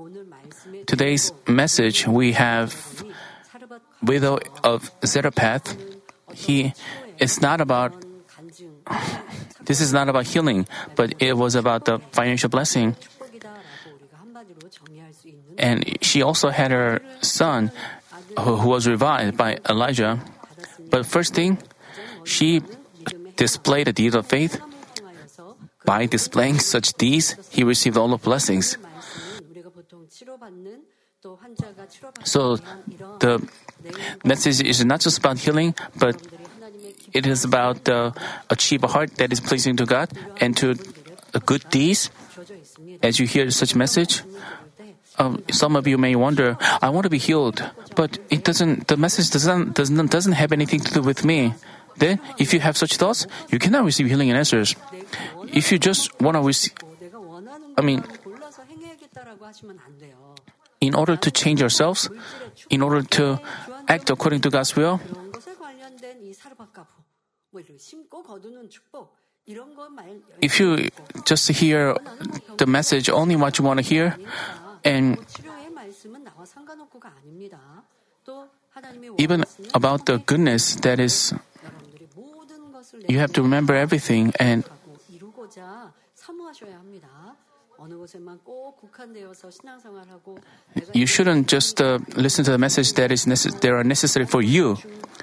today's message, we have widow of Zarephath. It's not about. This is not about healing, but it was about the financial blessing. And she also had her son who was revived by Elijah. But first thing, she displayed a deed of faith. By displaying such deeds, he received all the blessings. So the message is not just about healing, but it is about achieve a heart that is pleasing to God and to good deeds. As you hear such message, some of you may wonder, I want to be healed, but it doesn't. The message doesn't have anything to do with me. Then, if you have such thoughts, you cannot receive healing and answers. If you just want to receive, in order to change yourselves, in order to act according to God's will, if you just hear the message, only what you want to hear, and even about the goodness that is, you have to remember everything, and you shouldn't just listen to the message that is that are necessary for you.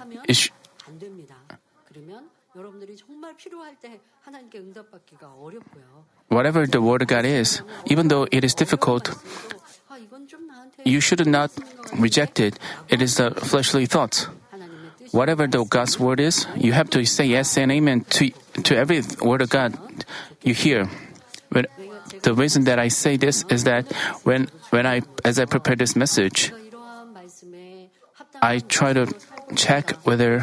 Whatever the Word of God is, even though it is difficult, you should not reject it. It is the fleshly thoughts. Whatever the God's Word is, you have to say yes and amen to every Word of God you hear. The reason that I say this is that as I prepare this message, I try to check whether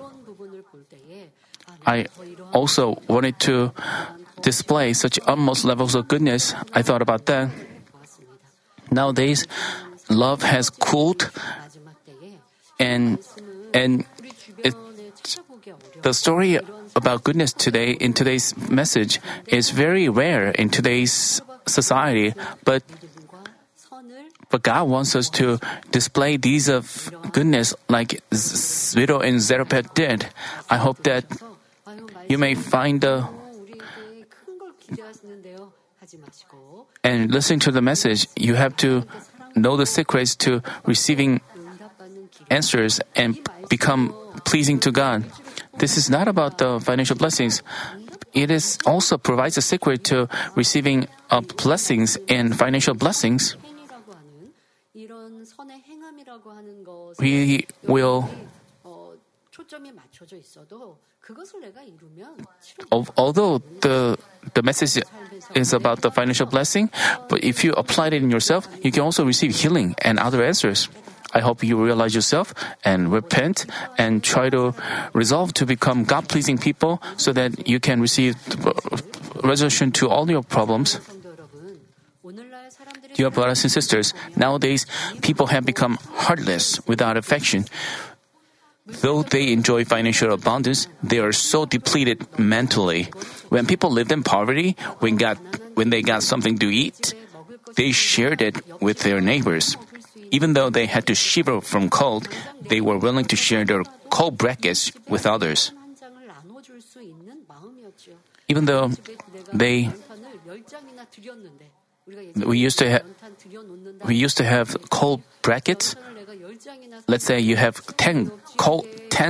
I also wanted to display such utmost levels of goodness. I thought about that. Nowadays, love has cooled, and the story about goodness today in today's message is very rare in today's society, but God wants us to display deeds of goodness like widow in Zarephath did. I hope that you may find and listening to the message, you have to know the secrets to receiving answers and become pleasing to God. This is not about the financial blessings. It is also provides a secret to receiving blessings and financial blessings. We will, although the message is about the financial blessing, but if you apply it in yourself, you can also receive healing and other answers. I hope you realize yourself and repent and try to resolve to become God-pleasing people so that you can receive resolution to all your problems. Dear brothers and sisters, nowadays people have become heartless without affection. Though they enjoy financial abundance, they are so depleted mentally. When people lived in poverty, when they got something to eat, they shared it with their neighbors. Even though they had to shiver from cold, they were willing to share their cold blankets with others. Even though we used to have cold brackets. Let's say you have 10 cold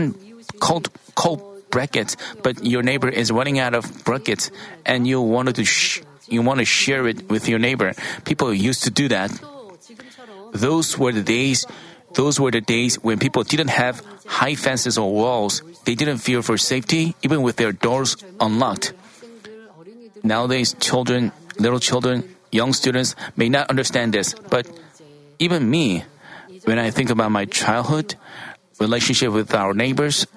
brackets, but your neighbor is running out of brackets, and you want to share it with your neighbor. People used to do that. Those were the days when people didn't have high fences or walls. They didn't fear for safety, even with their doors unlocked. Nowadays, little children, young students may not understand this, but even me, when I think about my childhood, relationship with our neighbors,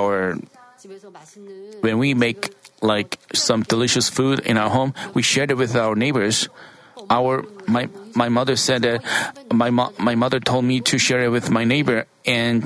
when we make like some delicious food in our home, we shared it with our neighbors. My mother said that my mother told me to share it with my neighbor, and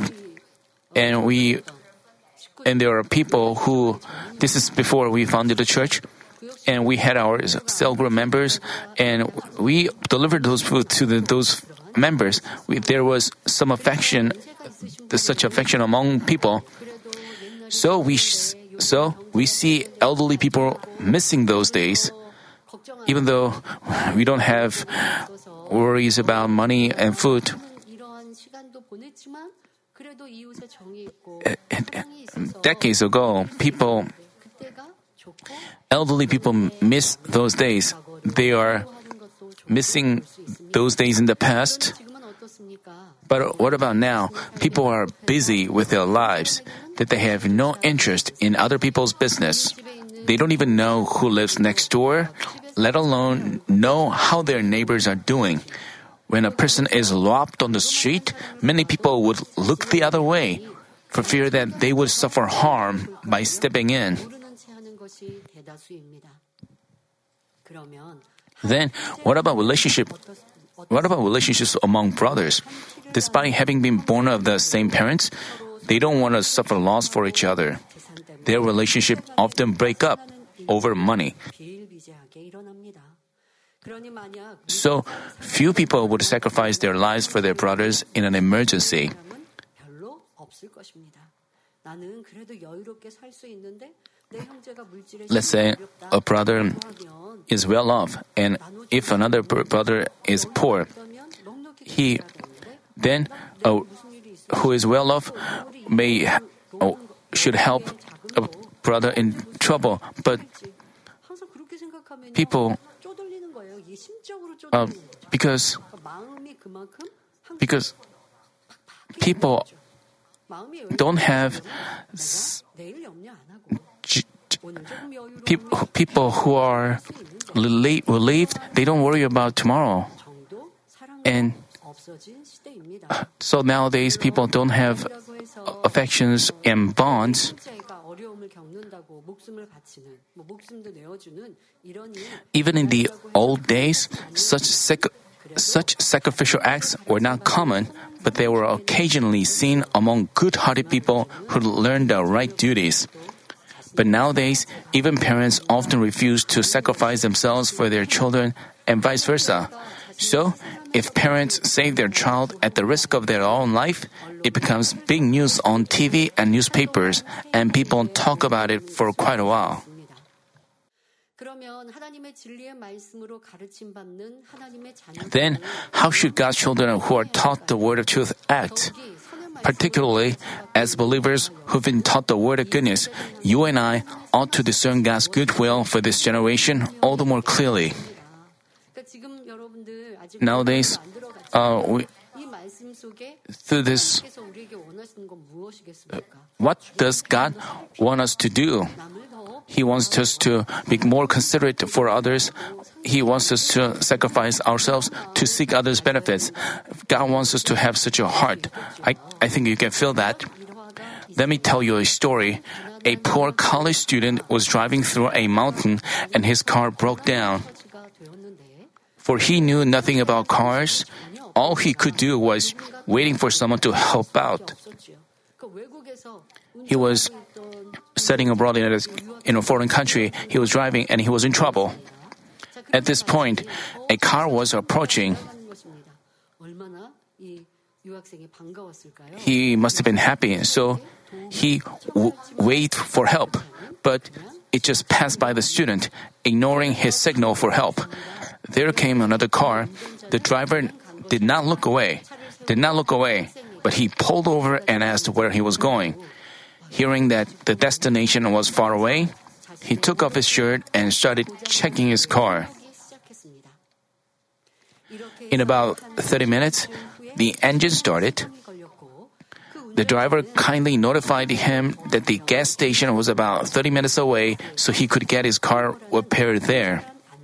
there are people who, this is before we founded the church, and we had our cell group members, and we delivered those food to those members. There was some affection, such affection among people. So we see elderly people missing those days, even though we don't have worries about money and food. Decades ago, elderly people miss those days. They are missing those days in the past. But what about now? People are busy with their lives, that they have no interest in other people's business. They don't even know who lives next door, let alone know how their neighbors are doing. When a person is robbed on the street, many people would look the other way for fear that they would suffer harm by stepping in. Then, what about relationships among brothers? Despite having been born of the same parents, they don't want to suffer loss for each other. Their relationship often break up over money. So, few people would sacrifice their lives for their brothers in an emergency. Let's say a brother is well off, and if another brother is poor, who is well off should help a brother in trouble. But people, because people don't have people who are relieved, they don't worry about tomorrow. And so nowadays people don't have affections and bonds. Even in the old days, such sacrificial acts were not common, but they were occasionally seen among good-hearted people who learned the right duties. But nowadays, even parents often refuse to sacrifice themselves for their children and vice versa. So, if parents save their child at the risk of their own life, it becomes big news on TV and newspapers, and people talk about it for quite a while. Then, how should God's children who are taught the word of truth act? Particularly, as believers who've been taught the word of goodness, you and I ought to discern God's goodwill for this generation all the more clearly. Nowadays, through this, what does God want us to do? He wants us to be more considerate for others. He wants us to sacrifice ourselves to seek others' benefits. God wants us to have such a heart. I think you can feel that. Let me tell you a story. A poor college student was driving through a mountain and his car broke down. For he knew nothing about cars, all he could do was waiting for someone to help out. He was studying abroad in a foreign country. He was driving and he was in trouble. At this point, a car was approaching. He must have been happy, so he waited for help. But it just passed by the student, ignoring his signal for help. There came another car. The driver did not look away, but he pulled over and asked where he was going. Hearing that the destination was far away, he took off his shirt and started checking his car. In about 30 minutes, the engine started. The driver kindly notified him that the gas station was about 30 minutes away, so he could get his car repaired there.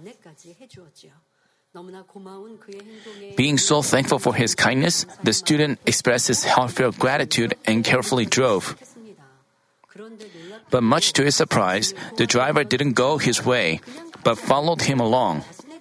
Being so thankful for his kindness, the student expressed his heartfelt gratitude and carefully drove. But much to his surprise, the driver didn't go his way, but followed him along.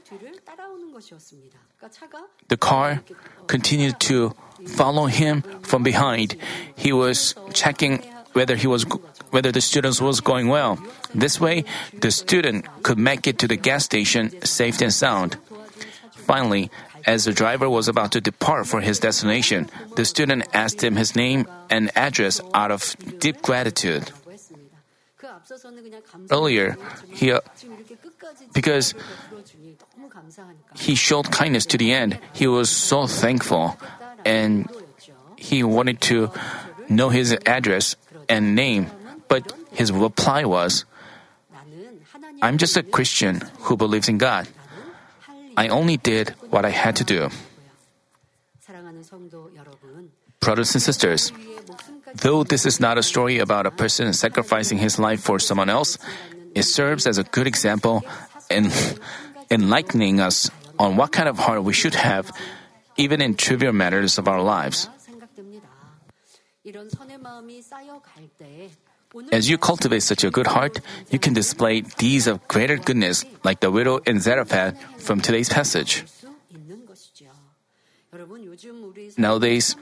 The car continued to follow him from behind. He was checking whether the student was going well. This way, the student could make it to the gas station safe and sound. Finally, as the driver was about to depart for his destination, the student asked him his name and address out of deep gratitude. Earlier, because he showed kindness to the end, he was so thankful and he wanted to know his address and name, but his reply was, "I'm just a Christian who believes in God. I only did what I had to do." Brothers and sisters, though this is not a story about a person sacrificing his life for someone else, it serves as a good example in enlightening us on what kind of heart we should have, even in trivial matters of our lives. As you cultivate such a good heart, you can display deeds of greater goodness like the widow in Zarephath from today's passage. Nowadays,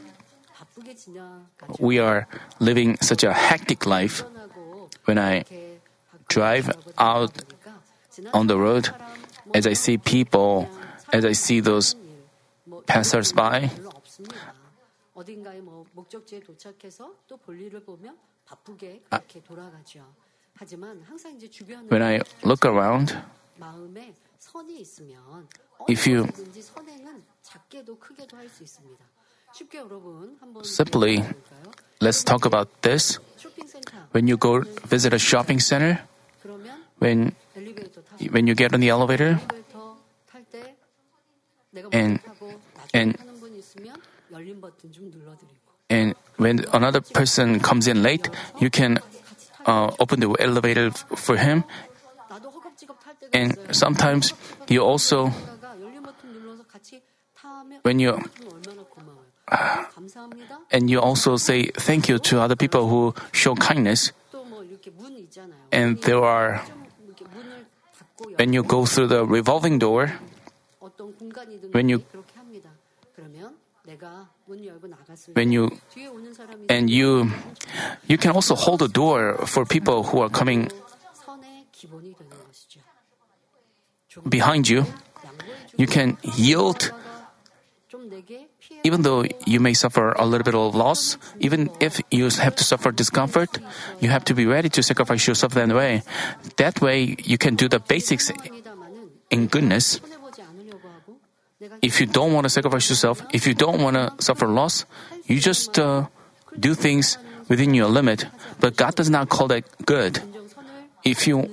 we are living such a hectic life. When I drive out on the road, as I see people, as I see those passers-by, when I look around, if you simply, let's talk about this. When you go visit a shopping center, when you get on the elevator, and when another person comes in late, you can open the elevator for him. And sometimes you also, when you also say thank you to other people who show kindness. And when you go through the revolving door, you can also hold the door for people who are coming behind you. You can yield, even though you may suffer a little bit of loss, even if you have to suffer discomfort, you have to be ready to sacrifice yourself that way. That way, you can do the basics in goodness. If you don't want to sacrifice yourself, if you don't want to suffer loss, you just do things within your limit. But God does not call that good. If you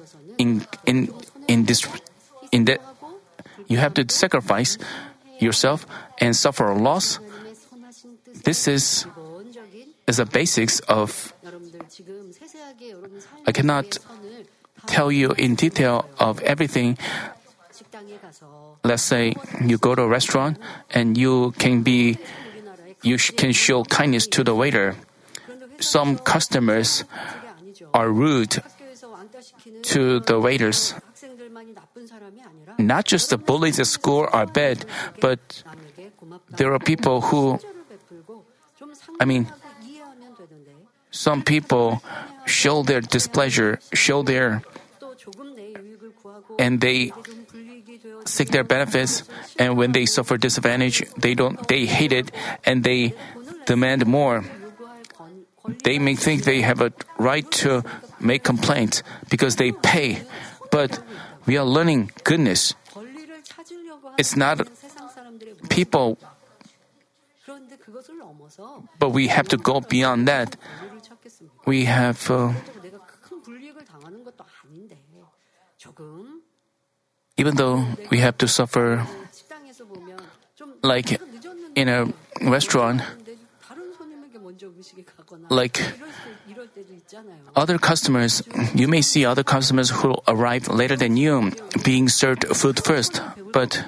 in that you have to sacrifice yourself and suffer a loss. This is the basics of. I cannot tell you in detail of everything. Let's say you go to a restaurant and you can show kindness to the waiter. Some customers are rude to the waiters. Not just the bullies at school are bad, but there are people who, some people show their displeasure, and they seek their benefits, and when they suffer disadvantage, they hate it, and they demand more. They may think they have a right to make complaints because they pay, but we are learning goodness. It's not people, but we have to go beyond that. We have, even though we have to suffer, like in a restaurant, like other customers, you may see other customers who arrive later than you being served food first. But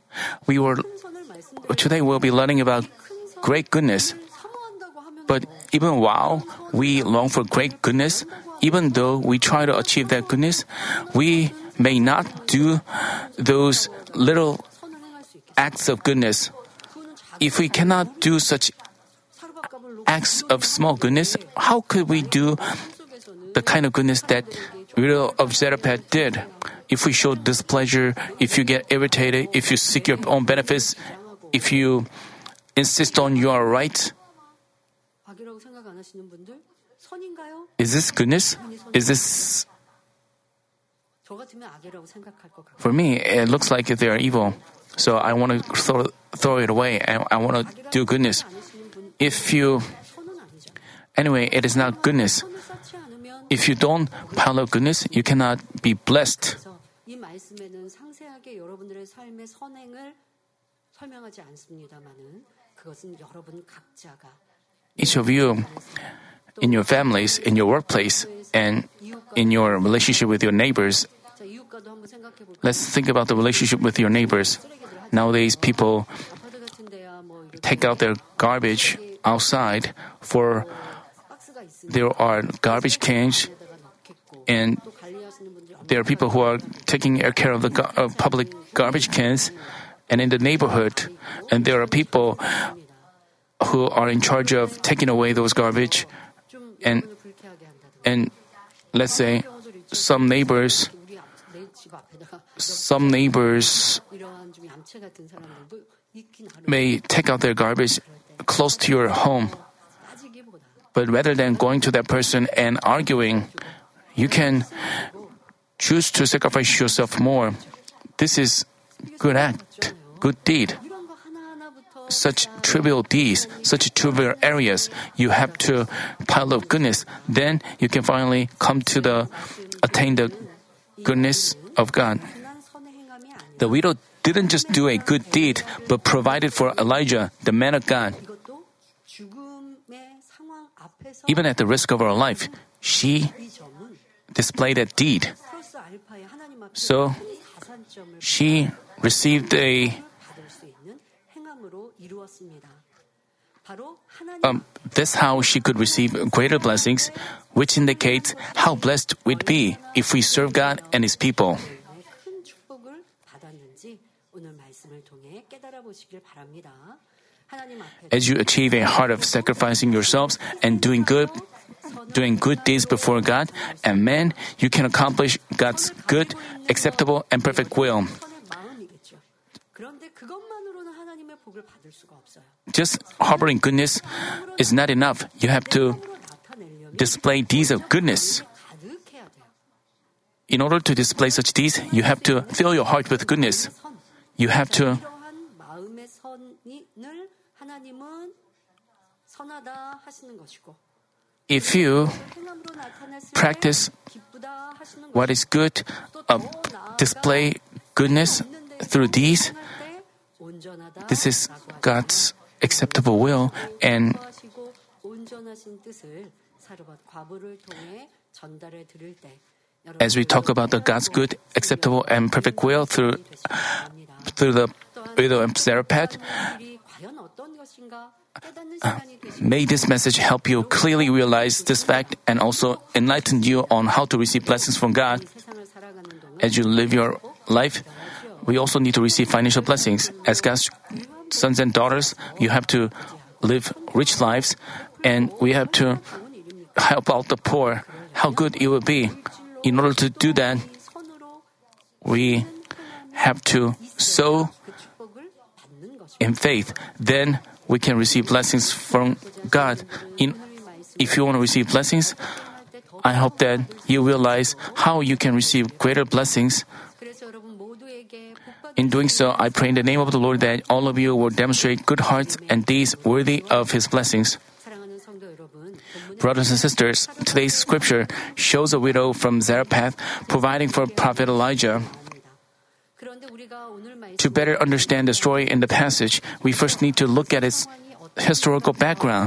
today we'll be learning about great goodness. But even while we long for great goodness, even though we try to achieve that goodness, we may not do those little acts of goodness. If we cannot do such acts of small goodness, how could we do the kind of goodness that widow of Zarephath did? If we show displeasure, if you get irritated, if you seek your own benefits, if you insist on your rights, is this goodness? Is this... For me, it looks like they are evil. So I want to throw it away. I want to do goodness. Anyway, it is not goodness. If you don't pile up goodness, you cannot be blessed. 이 말씀에는 상세하게 여러분들의 삶의 선행을 설명하지 않습니다만은 그것은 여러분 각자가 Each of you, in your families, in your workplace, and in your relationship with your neighbors, let's think about the relationship with your neighbors. Nowadays, people take out their garbage outside for there are garbage cans, and there are people who are taking care of the public garbage cans, and in the neighborhood, and there are people who are in charge of taking away those garbage, and let's say some neighbors may take out their garbage close to your home. But rather than going to that person and arguing, you can choose to sacrifice yourself more. This is good act, good deed. Such trivial deeds, such trivial areas, you have to pile up goodness. Then you can finally attain the goodness of God. The widow didn't just do a good deed, but provided for Elijah, the man of God. Even at the risk of her life, she displayed that deed. So, she received that's how she could receive greater blessings, which indicates how blessed we'd be if we serve God and His people. As you achieve a heart of sacrificing yourselves and doing good deeds before God and man, you can accomplish God's good, acceptable, and perfect will. Just harboring goodness is not enough. You have to display deeds of goodness. In order to display such deeds, you have to fill your heart with goodness. You have to if you practice what is good, display goodness through deeds, this is God's acceptable will, and as we talk about the God's good, acceptable, and perfect will through the widow of Zarephath, may this message help you clearly realize this fact and also enlighten you on how to receive blessings from God. As you live your life, we also need to receive financial blessings. As God's sons and daughters, you have to live rich lives, and we have to help out the poor. How good it would be. In order to do that, we have to sow in faith. Then we can receive blessings from God. If you want to receive blessings, I hope that you realize how you can receive greater blessings. In doing so, I pray in the name of the Lord that all of you will demonstrate good hearts and deeds worthy of His blessings. Brothers and sisters, today's scripture shows a widow from Zarephath providing for Prophet Elijah. To better understand the story in the passage, we first need to look at its historical background.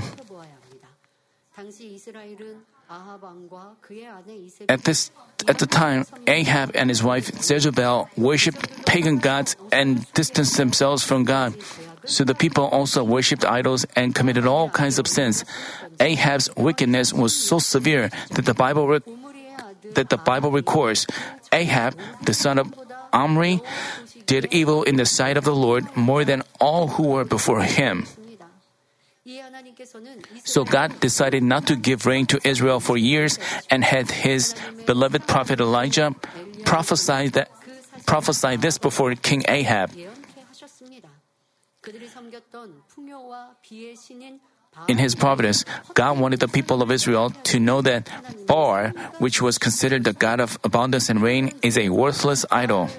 At the time, Ahab and his wife Jezebel worshipped pagan gods and distanced themselves from God. So the people also worshipped idols and committed all kinds of sins. Ahab's wickedness was so severe that the Bible records Ahab, the son of Omri, did evil in the sight of the Lord more than all who were before him. 이 하나님께서는 So God decided not to give rain to Israel for years and had his beloved prophet Elijah prophesy this before King Ahab. 예언케 하셨습니다. 그들이 섬겼던 풍요와 비의 신인 In his providence, God wanted the people of Israel to know that Baal, which was considered the god of abundance and rain, is a worthless idol.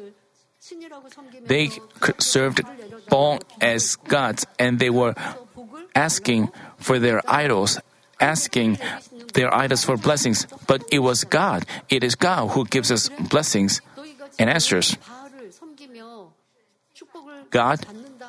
They served Baal as gods, and they were asking for their idols, asking their idols for blessings. But it was God. It is God who gives us blessings and answers. God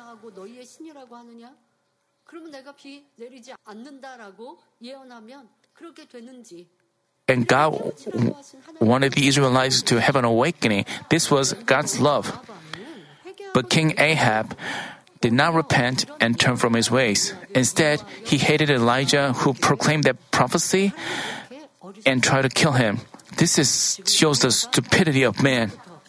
그러면 내가 비 내리지 않는다라고 예언하면 그렇게 되는지. And God wanted the Israelites to have an awakening. This was God's love. But King Ahab did not repent and turn from his ways. Instead, he hated Elijah, who proclaimed that prophecy, and tried to kill him. Shows the stupidity of man.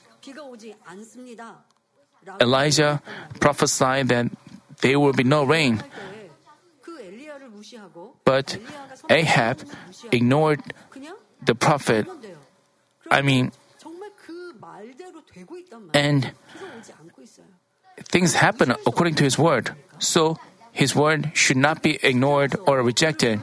Elijah prophesied that there will be no rain. But Ahab ignored the prophet. And things happen according to his word. So his word should not be ignored or rejected.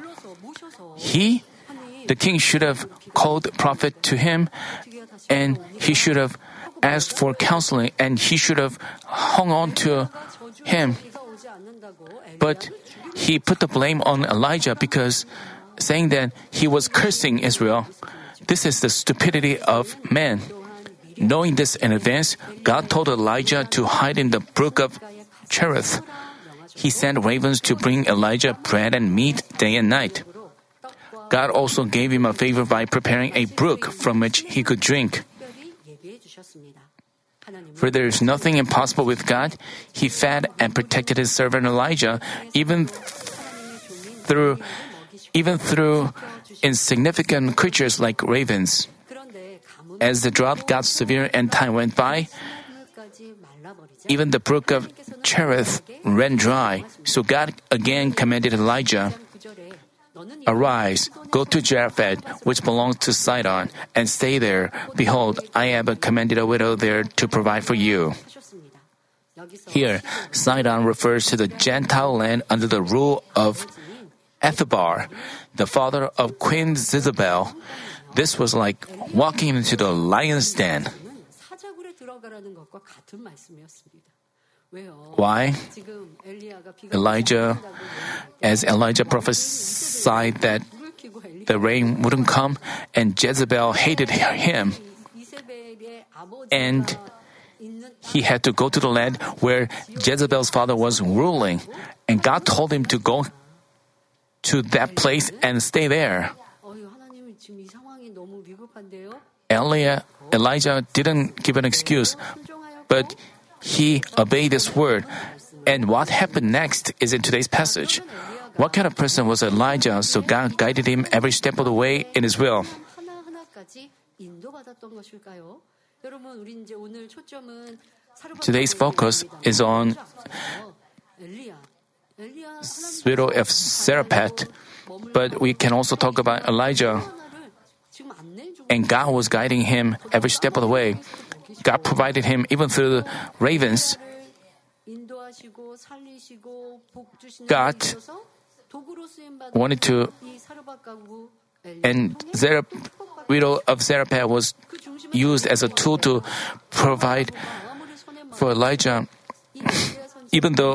The king should have called the prophet to him, and he should have asked for counseling, and he should have hung on to him. But he put the blame on Elijah because saying that he was cursing Israel. This is the stupidity of man. Knowing this in advance, God told Elijah to hide in the brook of Cherith. He sent ravens to bring Elijah bread and meat day and night. God also gave him a favor by preparing a brook from which he could drink. For there is nothing impossible with God. He fed and protected his servant Elijah even through insignificant creatures like ravens. As the drought got severe and time went by, even the brook of Cherith ran dry. So God again commanded Elijah, "Arise, go to Japheth, which belongs to Sidon, and stay there. Behold, I have commanded a widow there to provide for you." Here, Sidon refers to the Gentile land under the rule of Ethabar, the father of Queen Jezebel. This was like walking into the lion's den. Why? As Elijah prophesied that the rain wouldn't come, and Jezebel hated him, and he had to go to the land where Jezebel's father was ruling, and God told him to go to that place and stay there. Elijah didn't give an excuse, but he obeyed this word. And what happened next is in today's passage. What kind of person was Elijah? So God guided him every step of the way in his will. Today's focus is on widow of Zarephath, but we can also talk about Elijah. And God was guiding him every step of the way. God provided him even through the ravens. God wanted to, and widow of Zarephath was used as a tool to provide for Elijah. Even though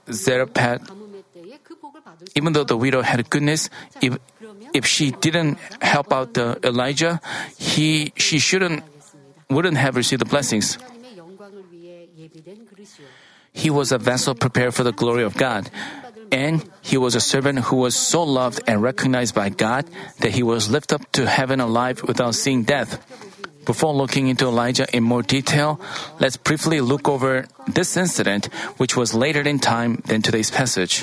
the widow had goodness, if she didn't help out Elijah, she wouldn't have received the blessings. He was a vessel prepared for the glory of God, and he was a servant who was so loved and recognized by God that he was lifted up to heaven alive without seeing death. Before looking into Elijah in more detail, let's briefly look over this incident, which was later in time than today's passage.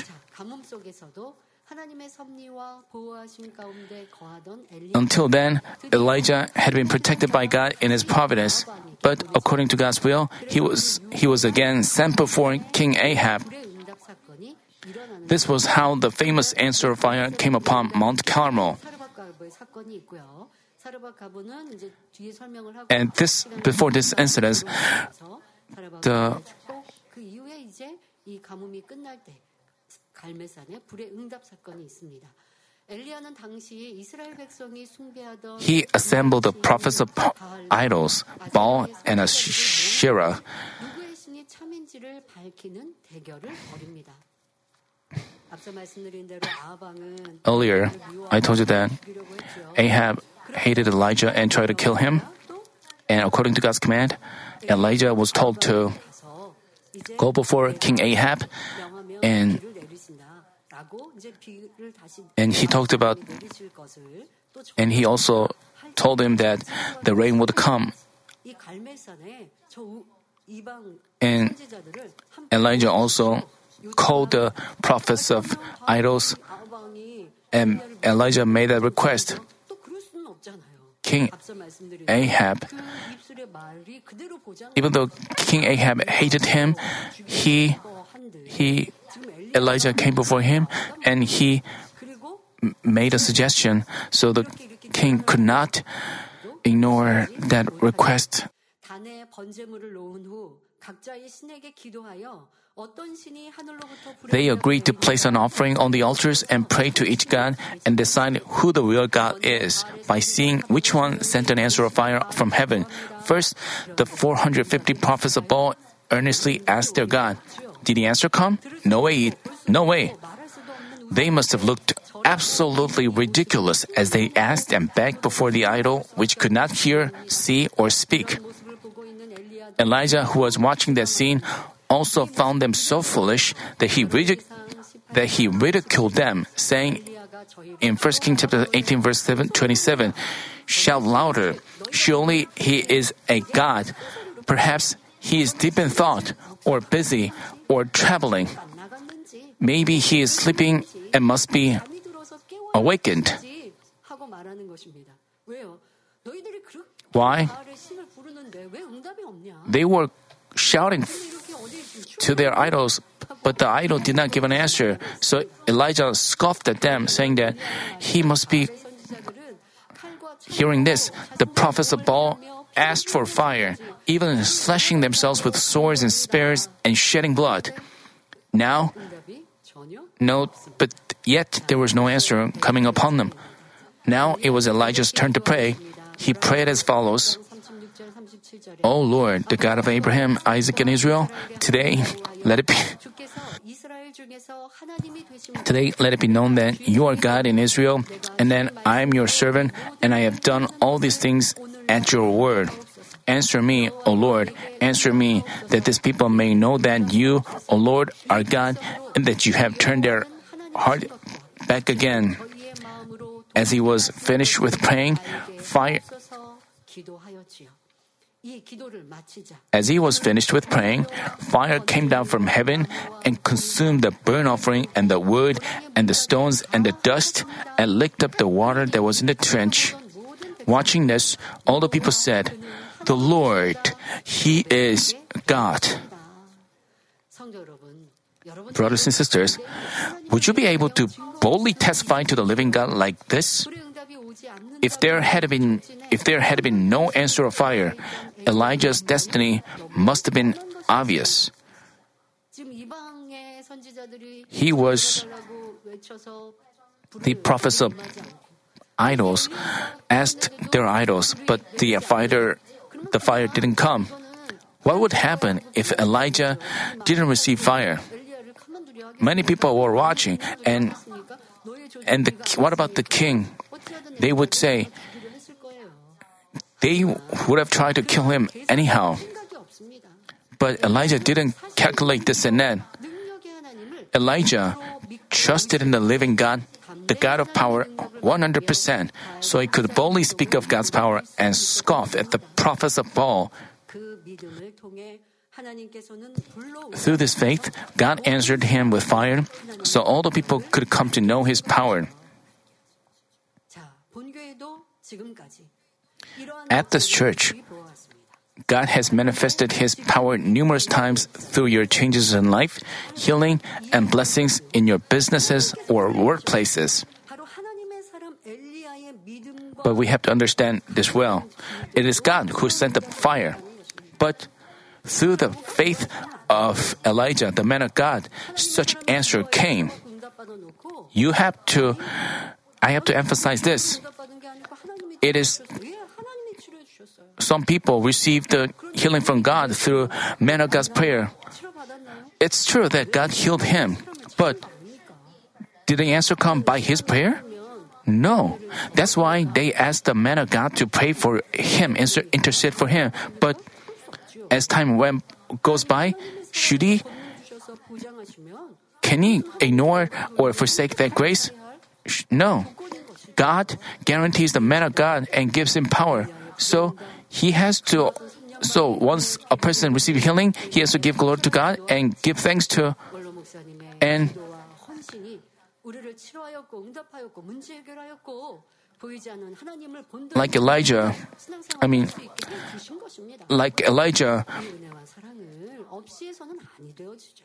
Until then, Elijah had been protected by God in his providence, but according to God's will, he was again sent before King Ahab. This was how the famous answer of fire came upon Mount Carmel. And before this incident, the 그 이후에 이제 이 가뭄이 끝날 때 갈멜산에 불의 응답 사건이 있습니다. 엘리야는 당시 이스라엘 백성이 숭배하던 he assembled the prophets of idols, Baal and Asherah. 누구의 신이 참인지를 밝히는 대결을 벌입니다. 앞서 말씀드린 대로 아방은 Earlier, I told you that Ahab hated Elijah and tried to kill him. And according to God's command, Elijah was told to go before King Ahab, and he talked about, and he also told him that the rain would come. And Elijah also called the prophets of idols, and Elijah made a request. King Ahab, even though King Ahab hated him, Elijah came before him and he made a suggestion, so the king could not ignore that request. They agreed to place an offering on the altars and pray to each god and decide who the real God is by seeing which one sent an answer of fire from heaven. First, the 450 prophets of Baal earnestly asked their God, "Did the answer come? No way. No way." They must have looked absolutely ridiculous as they asked and begged before the idol which could not hear, see, or speak. Elijah, who was watching that scene, also found them so foolish that he ridiculed them, saying in 1 Kings chapter 18 verse 27, "Shout louder, surely he is a god. Perhaps he is deep in thought, or busy, or traveling. Maybe he is sleeping and must be awakened." Why? They were shouting to their idols, but the idol did not give an answer. So Elijah scoffed at them, saying that he must be. Hearing this, the prophets of Baal asked for fire, even slashing themselves with swords and spears and shedding blood. But yet there was no answer coming upon them. Now it was Elijah's turn to pray. He prayed as follows: "O Lord, the God of Abraham, Isaac, and Israel, today let it be known that you are God in Israel, and that I am your servant, and I have done all these things at your word. Answer me, O Lord, answer me, that this people may know that you, O Lord, are God, and that you have turned their heart back again." As he was finished with praying, fire came down from heaven and consumed the burnt offering and the wood and the stones and the dust and licked up the water that was in the trench. Watching this, all the people said, "The Lord, He is God." Brothers and sisters, would you be able to boldly testify to the living God like this? If there had been no answer of fire, Elijah's destiny must have been obvious. The prophets of idols asked their idols, but the fire didn't come. What would happen if Elijah didn't receive fire? Many people were watching, and what about the king? They would say they would have tried to kill him anyhow. But Elijah didn't calculate this and that. Elijah trusted in the living God, the God of power, 100%, so he could boldly speak of God's power and scoff at the prophets of Baal. Through this faith, God answered him with fire, so all the people could come to know His power. At this church, God has manifested His power numerous times through your changes in life, healing, and blessings in your businesses or workplaces. 바로 하나님의 사람 엘리야의 믿음과 But we have to understand this well. It is God who sent the fire. But through the faith of Elijah, the man of God, such answer came. 응답받아 놓고 I have to emphasize this. 응답받은 게 아니고 하나님이 It is 왜 하나님이 치료해 주셨어요? some people receive the healing from God through man of God's prayer. 치료 받았나요? It's true that God healed him, but did the answer come by his prayer? No. That's why they asked the man of God to pray for him, intercede for him. But as time goes by, should he? 주셔서 보장하시면 Can he ignore or forsake that grace? No. God guarantees the man of God and gives him power. So he has to. So once a person receives healing, he has to give glory to God and give thanks to. 원로 목사님의 And 기도와 헌신이 우리를 치료하였고 응답하였고 문제 해결하였고 보이지 않는 하나님을 본드 Like Elijah, I mean, 수 있게 해주신 것입니다. like Elijah, 이 은혜와 사랑을 없이 해서는 아니 되어지죠.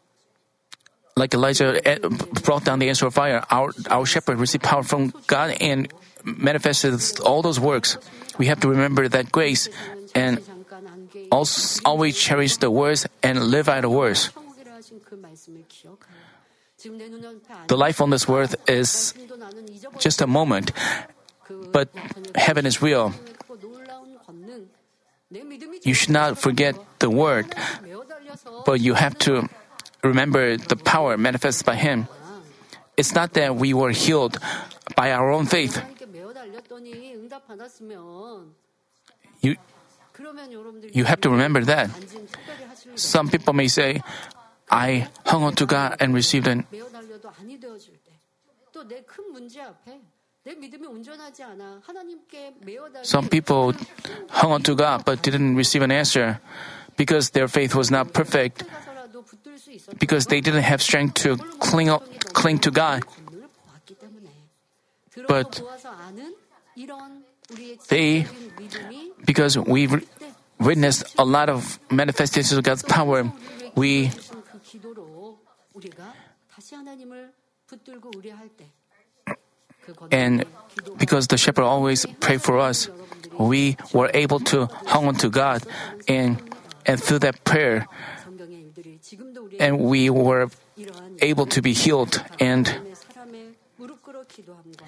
like Elijah brought down the answer of fire, our shepherd received power from God and manifested all those works. We have to remember that grace and 잠깐 안개 also always cherish the words and live out the words. 천국이라 하신 그 말씀을 기억하여 지금 내 눈앞에 안 The life on this earth is 힘도 나는 잊어버린 just a moment, but heaven is real. 그 놀라운 권능 내 믿음이 You should not forget the word, 매어 달려서 but you have to remember the power manifested by Him. It's not that we were healed by our own faith. 하나님께 매어 달렸더니 응답 받았으면 You, 그러면 여러분들이 you have to remember that. 안진 특별히 하실 일 Some people may say, I hung on to God and received an. 매어 달려도 아니 되어질 때 또 내 큰 문제 앞에 내 믿음이 온전하지 않아 하나님께 매어 달려 Some people hung on to God but didn't receive an answer because their faith was not perfect, 가서라도 붙들 수 있었던 because they didn't have strength to cling to God. 권능을 보았기 때문에 But 들어서 보아서 아는 이런 우리의 they- 지적인 믿음이 Because we witnessed a lot of manifestations of God's power, we 주신 그 기도로 우리가 다시 하나님을 붙들고 의뢰할 때 그 and because the shepherd always prayed for us, we were able to hang on to God, and through that prayer, 성경의 일들이 지금도 우리의 and we were 이러한 able to be healed. And 사람의 무릎 꿇어 기도함과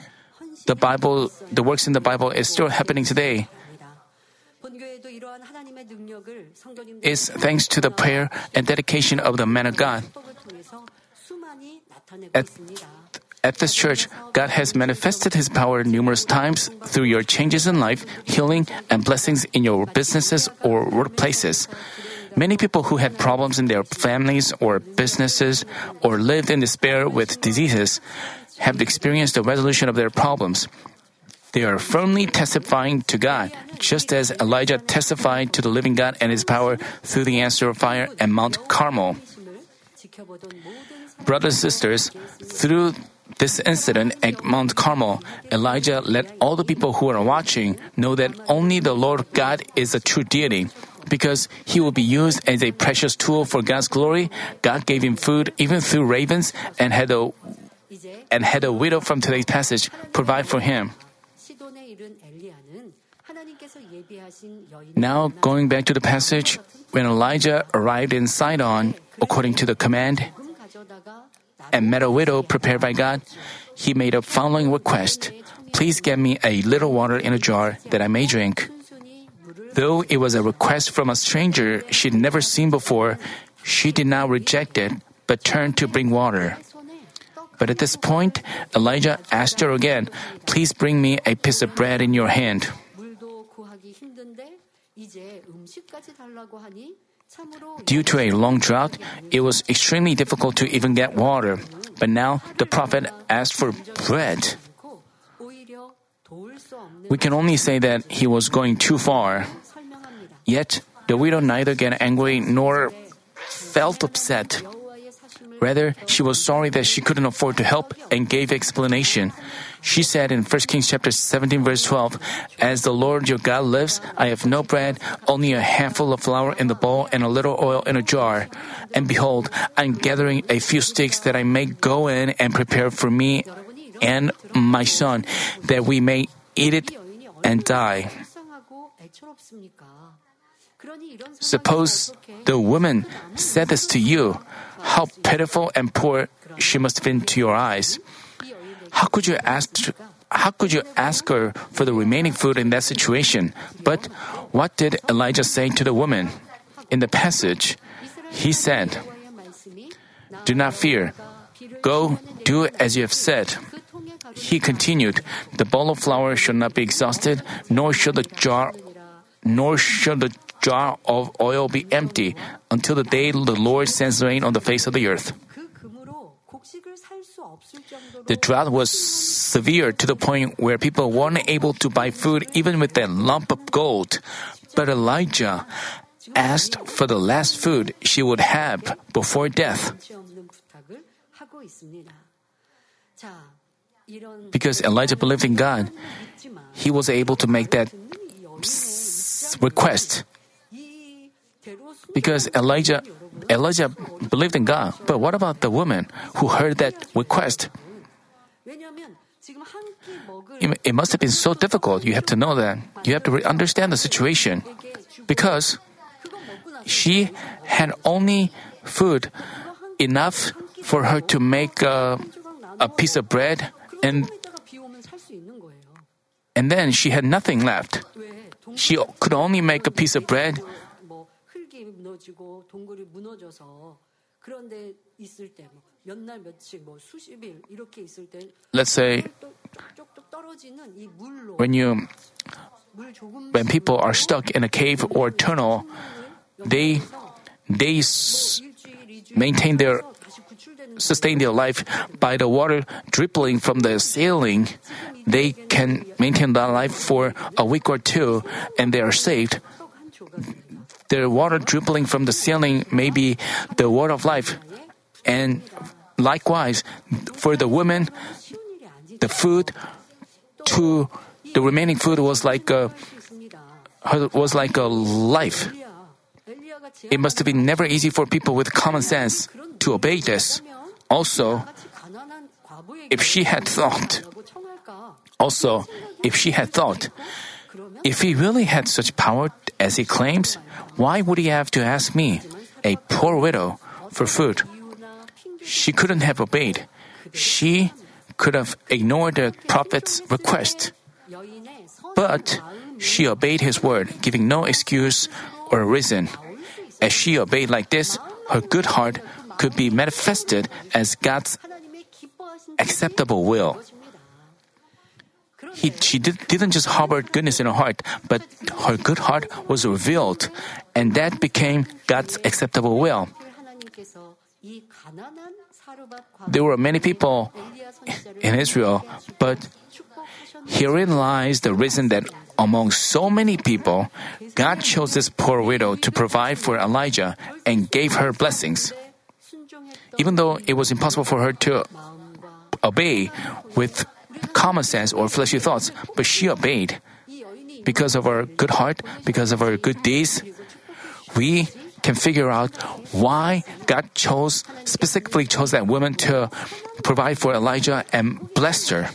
the works in the Bible is still happening today. 본교회도 이러한 하나님의 능력을 성도님들 It's thanks to the prayer and dedication of the man of God. 축복을 통해서 수많이 나타내고 At- 있습니다. At this church, God has manifested His power numerous times through your changes in life, healing, and blessings in your businesses or workplaces. Many people who had problems in their families or businesses or lived in despair with diseases have experienced the resolution of their problems. They are firmly testifying to God, just as Elijah testified to the living God and His power through the answer of fire at Mount Carmel. 힘을 지켜보던 모든 Brothers and sisters, through this incident at Mount Carmel, Elijah let all the people who are watching know that only the Lord God is a true deity. Because he will be used as a precious tool for God's glory, God gave him food even through ravens and had a widow from today's passage provide for him. 시돈에 이른 엘리야는 하나님께서 예비하신 여인을 Now, going back to the passage, when Elijah arrived in Sidon, according to the command, 금 가져다가 and met a widow prepared by God, he made a following request. Please get me a little water in a jar that I may drink. 순순히 물을 Though it was a request from a stranger she'd never seen before, she did not reject it, but turned to bring water. 손에 떡 But at this point, Elijah asked her again, Please bring me a piece of bread in your hand. 물도 구하기 힘든데 이제 음식까지 달라고 하니 참으로 Due to a long drought, it was extremely difficult to even get water. But now the prophet asked for bread. 않고 오히려 도울 수 없는 We can only say that he was going too far. 설명합니다. Yet the widow neither got angry nor felt upset. 여호와의 사심을 Rather, she was sorry that she couldn't afford to help and gave explanation. She said in 1 Kings chapter 17 verse 12, "As the Lord your God lives, I have no bread, only a handful of flour in the bowl and a little oil in a jar. And behold, I'm gathering a few sticks that I may go in and prepare for me and my son, that we may eat it and die." Suppose the woman said this to you. How pitiful and poor she must have been to your eyes. How could you ask her for the remaining food in that situation? But what did Elijah say to the woman? In the passage, he said, "Do not fear. Go, do as you have said." He continued, "The bowl of flour shall not be exhausted, nor shall the jar of oil be empty until the day the Lord sends rain on the face of the earth." The drought was severe to the point where people weren't able to buy food even with that lump of gold. But Elijah asked for the last food she would have before death. Because Elijah believed in God, he was able to make that request. Because Elijah believed in God. But what about the woman who heard that request? It must have been so difficult. You have to know that. You have to understand the situation. Because she had only food enough for her to make a piece of bread, and then she had nothing left. She could only make a piece of bread. Let's say when people are stuck in a cave or tunnel, they sustain their life by the water dripping from the ceiling. They can maintain that life for a week or two, and they are saved. The water dripping from the ceiling may be the word of life. And likewise, for the woman, the remaining food was like a life. It must have been never easy for people with common sense to obey this. Also, if she had thought, if he really had such power as he claims, why would he have to ask me, a poor widow, for food? She couldn't have obeyed. She could have ignored the prophet's request. But she obeyed his word, giving no excuse or reason. As she obeyed like this, her good heart could be manifested as God's acceptable will. She didn't just harbor goodness in her heart, but her good heart was revealed, and that became God's acceptable will. There were many people in Israel, but herein lies the reason that among so many people, God chose this poor widow to provide for Elijah and gave her blessings. Even though it was impossible for her to obey with common sense or fleshy thoughts, but she obeyed. Because of her good heart, because of her good deeds, we can figure out why God specifically chose that woman to provide for Elijah and blessed her.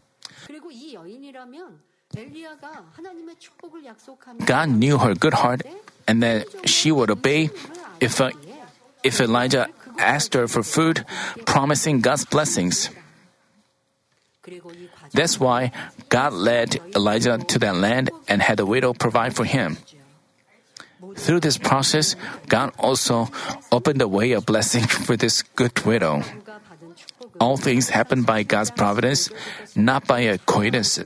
God knew her good heart and that she would obey if Elijah asked her for food, promising God's blessings. That's why God led Elijah to that land and had the widow provide for him. Through this process, God also opened the way of blessing for this good widow. All things happen by God's providence, not by a coincidence.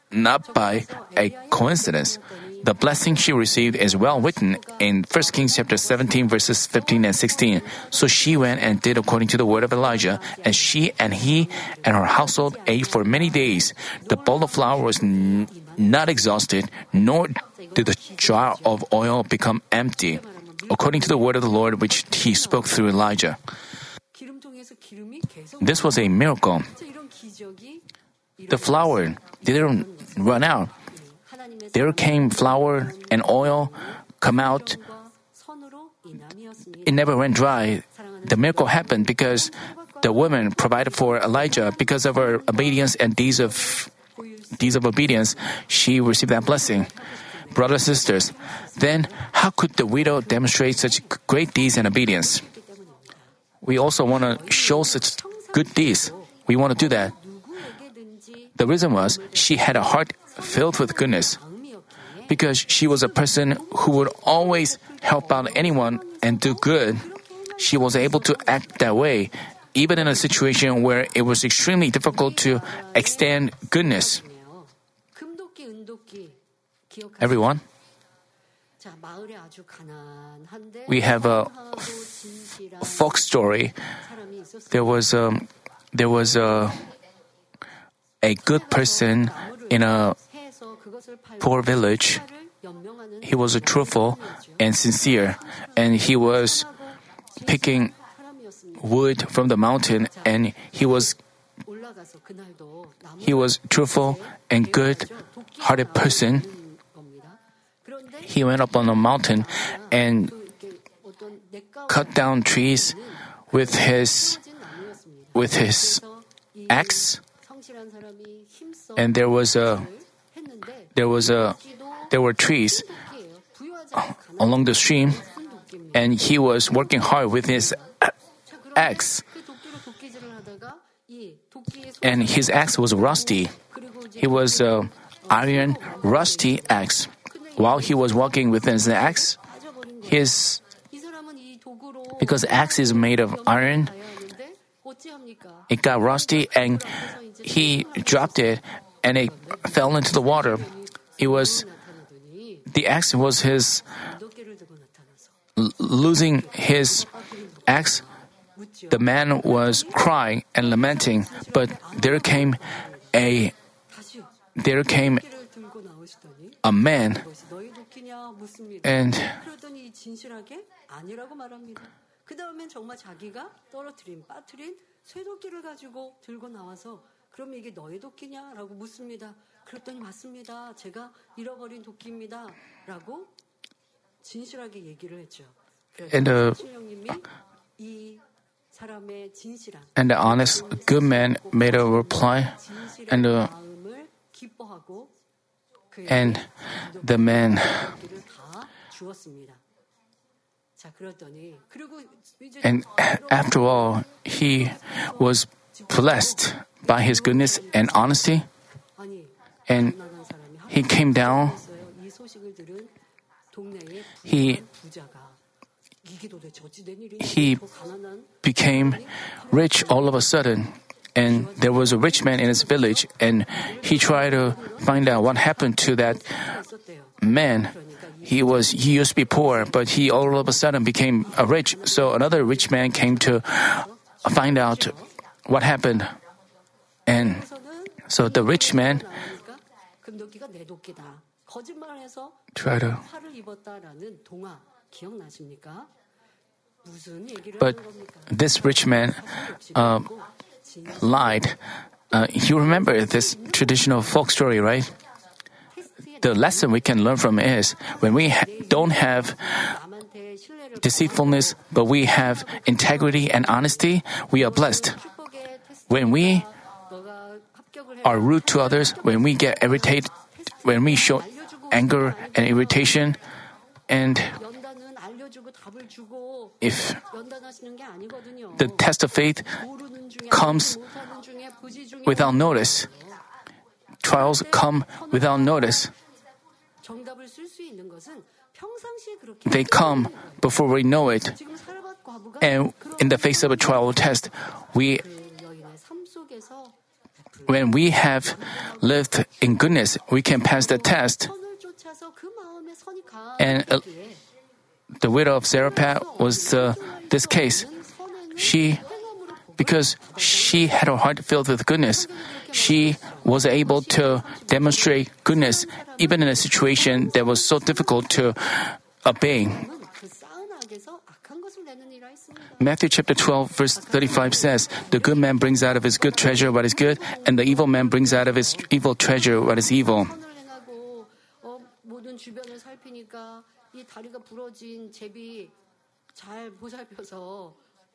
The blessing she received is well written in 1 Kings chapter 17 verses 15 and 16. So she went and did according to the word of Elijah, and she and he and her household ate for many days. The bowl of flour was not exhausted, nor did the jar of oil become empty, according to the word of the Lord which he spoke through Elijah. 위에서 기름이 계속 This was a miracle. 이런 기적이 The flour didn't run out. 하나님의 There came flour and oil come out. 사랑과 선으로 인함이었습니다. It never ran dry. The miracle happened because the woman provided for Elijah. Because of her obedience and deeds of obedience, she received that blessing. Brothers and sisters, then how could the widow demonstrate such great deeds and obedience? We also want to show such good deeds. We want to do that. 누구에게든지 The reason was she had a heart filled with goodness. 마음이었기에 Because she was a person who would always help out anyone and do good, she was able to act that way, even in a situation where it was extremely difficult to extend goodness. 금도끼 은도끼 기억하시죠? Everyone, 자, 마을에 아주 가난한데 we have a 선하고 진실한 folk story. 사람이 있었어요. There was a good person in a 해서 그것을 팔고 poor village. 나라를 연명하는 He was truthful and sincere, and he was picking 사람이었습니다. wood from the mountain, and he was 올라가서 그날도 나무 He was truthful and good-hearted person. 겁니다. 그런데 He went up on a mountain and 또 이렇게 어떤 냇가와 cut down trees with his 떨어진 나무였습니다. with his 그래서 이 axe. 성실한 사람이 힘써 And there was 했는데 there were trees 도끼예요. 부유하지 않은 along the stream, 가난한 도끼입니다. and he was working hard with his 자, 그런데 axe. 그 도끼로 도끼질을 하다가 이 도끼의 And his axe was rusty. 그리고 이제 He was iron rusty axe. While he was walking with his axe, 빠져버린 거예요. his 이 사람은 이 도구로 because axe is made of iron, 가야 하는데 어찌합니까? it got rusty and he dropped it and it fell into the water. It was 나타나더니 the axe was his 도끼를 들고 나타나서 losing his axe. 묻죠. The man was crying and lamenting, but there came 다시 there came 도끼를 들고 나오시더니 a man 그것이 너희 도끼냐 묻습니다. and 그러더니 진실하게 아니라고 말합니다. 그 다음엔 정말 자기가 빠뜨린 쇠도끼를 가지고 들고 나와서 그럼 이게 너의 도끼냐라고 묻습니다. 그랬더니 맞습니다. 제가 잃어버린 도끼입니다. 라고 진실하게 얘기를 했죠. And, 신령님이 이 사람의 진실한 and the honest good man made a reply, 진실한 and 마음을 기뻐하고 and the man 도끼를 다 주었습니다. 자, 그랬더니 그리고 이제 and after all he was blessed by his goodness and honesty, 아니 and 나간 사람이 he came down. 이 소식을 들은 동네의 He 부자가 이게 도대체 어찌 된 일이냐 he 더 가난한 became rich all of a sudden. And there was a rich man in his village, and he tried to find out what happened to that 부자가 있었대요. man. He used to be poor, but he all of a sudden became rich. So another rich man came to find out what happened. And 그래서는 so the rich man 나오니까 금도끼가 내 도끼다. 거짓말해서 tried to, 팔을 입었다라는 동화 기억나십니까? 무슨 얘기를 but 하는 겁니까? this rich man lied. You remember this traditional folk story, right? The lesson we can learn from is when we don't have 남한테 신뢰를 deceitfulness, but we have integrity and honesty, we are blessed. 축복의 테스트 When we 너가 합격을 are rude to others, when we get irritated, when we show anger and irritation, and 연단은 알려주고 답을 주고 if 연단하시는 게 아니거든요. the test of faith 모르는 중에 comes 못하는 중에 부지 중에 without notice, trials come without notice, 정답을 쓸 수 있는 것은 평상시에 그렇게 they come before we know it. 지금 사라밧 과부가 And in the face of a trial or test, 그 여인의 삶 속에서 when we have lived in goodness, we can pass the test. 선을 쫓아서 그 마음에 선이 And 강하기에 the widow of Zarephath was this case. She, because she had her heart filled with goodness, she was able to demonstrate goodness even in a situation that was so difficult to obey. 그 쌓은 악에서 악한 것을 내는 이라 했습니다. Matthew chapter 12 verse 35 says, "The good man brings out of his good treasure what is good, and the evil man brings out of his evil treasure what is evil." 선을 행하고 모든 주변을 살피니까 이 다리가 부러진 제비 잘 보살펴서